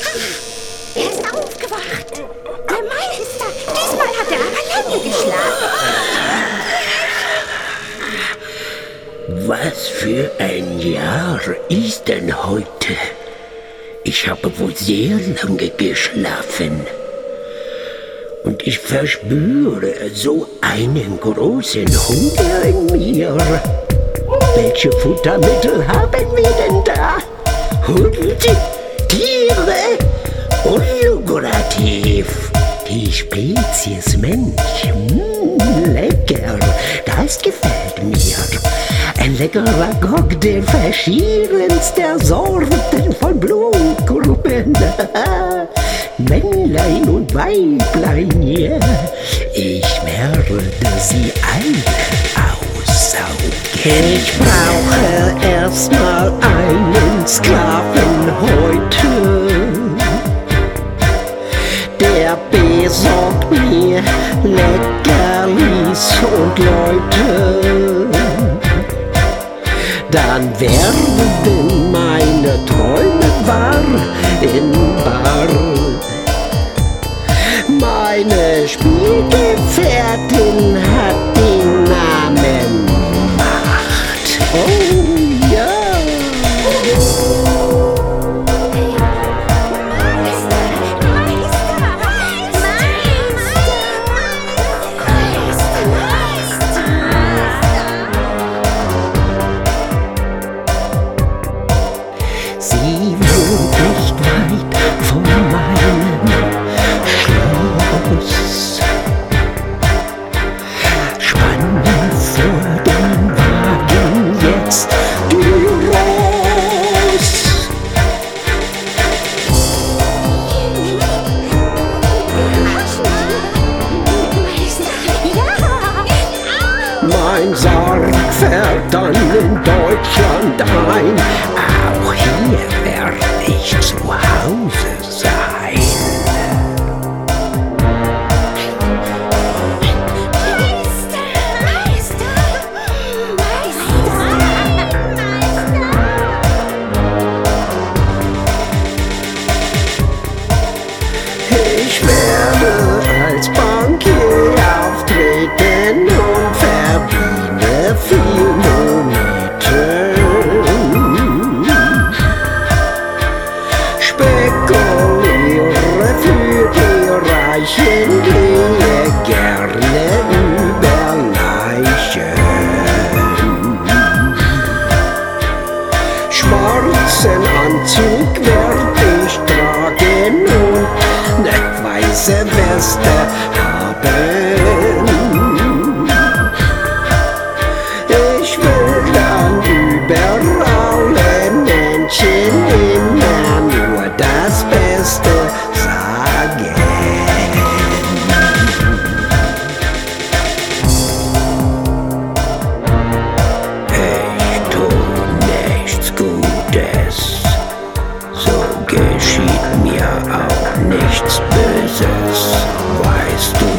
Er ist aufgewacht. Der Meister. Diesmal hat er aber lange geschlafen. Was für ein Jahr ist denn heute? Ich habe wohl sehr lange geschlafen. Und ich verspüre so einen großen Hunger in mir. Welche Futtermittel haben wir denn da? Hund, Tiere und lukrativ. Die Spezies Mensch. Lecker, das gefällt mir. Ein leckerer Cocktail verschiedenster Sorten von Blutgruppen. Männlein und Weiblein, ja. Ich werde sie alle aussaugen. Ich brauche erstmal einen Sklaven heute. Der besorgt mir Leckerlis und Leute. Dann werden meine Träume wahr in Bar. Meine Spielgefährtin hat den Namen Macht. Oh ja. Sie wohnt nicht weit von meinem Schloss. Spanne vor den Wagen jetzt, du Ross. Mein Sarg fährt dann in Deutschland ein. Auch hier werd ich zu Hause sein. Ich werde als Bankier auftreten und verdiene viel Moneten. Spekuliere für die Reichen, gehe gerne über Leichen. Schwarzen Anzug werd ich tragen und ne weiße Weste haben. Ich will dann überall den Menschen immer nur das Beste sagen. Ich tu nichts Gutes, so geschieht mir auch nichts Böses, weißt du.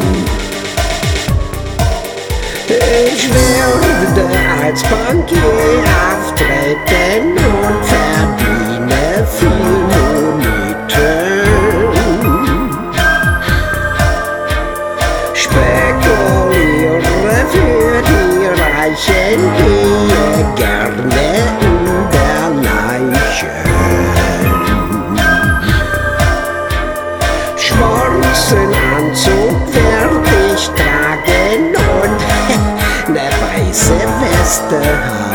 Ich werde als Bankier auftreten und verdiene viel Moneten. Spekuliere für die Reichen, gehe gerne über Leichen. Schwarzen Anzug werd ich tragen und ne weiße Weste haben.